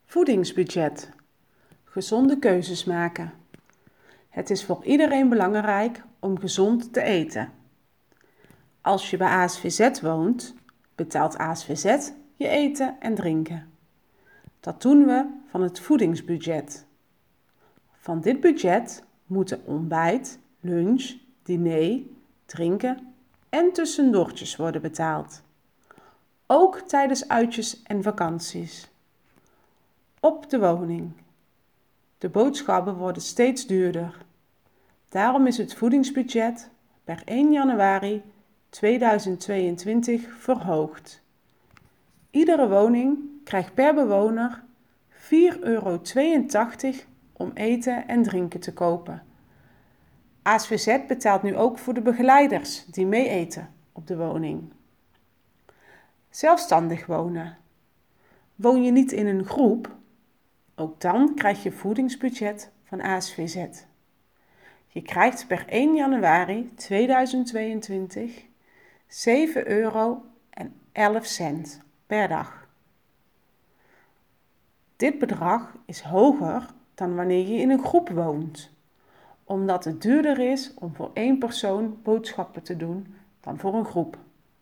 Voedingsbudget. Gezonde keuzes maken. Het is voor iedereen belangrijk om gezond te eten. Als je bij ASVZ woont, betaalt ASVZ je eten en drinken. Dat doen we van het voedingsbudget. Van dit budget moeten ontbijt, lunch, diner, drinken en tussendoortjes worden betaald. Ook tijdens uitjes en vakanties. Op de woning. De boodschappen worden steeds duurder. Daarom is het voedingsbudget per 1 januari 2022 verhoogd. Iedere woning krijgt per bewoner €4,82 om eten en drinken te kopen. ASVZ betaalt nu ook voor de begeleiders die mee eten op de woning. Zelfstandig wonen. Woon je niet in een groep? Ook dan krijg je voedingsbudget van ASVZ. Je krijgt per 1 januari 2022 €7,11 per dag. Dit bedrag is hoger dan wanneer je in een groep woont, omdat het duurder is om voor 1 persoon boodschappen te doen dan voor een groep.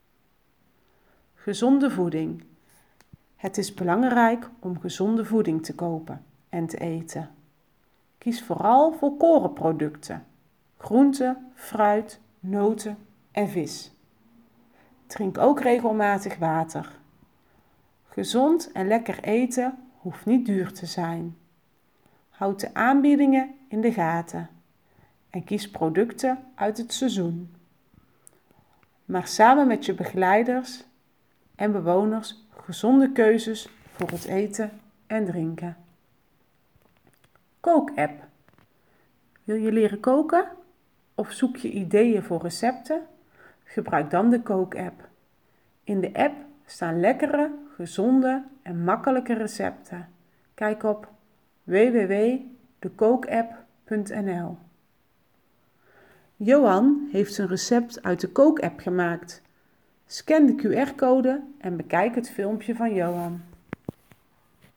Gezonde voeding. Het is belangrijk om gezonde voeding te kopen en te eten. Kies vooral voor korenproducten, groenten, fruit, noten en vis. Drink ook regelmatig water. Gezond en lekker eten hoeft niet duur te zijn. Houd de aanbiedingen in de gaten en kies producten uit het seizoen. Maar samen met je begeleiders en bewoners gezonde keuzes voor het eten en drinken. Kookapp. Wil je leren koken of zoek je ideeën voor recepten? Gebruik dan de Kookapp. In de app staan lekkere, gezonde en makkelijke recepten. Kijk op www.dekookapp.nl. Johan heeft een recept uit de Kookapp gemaakt. Scan de QR-code en bekijk het filmpje van Johan.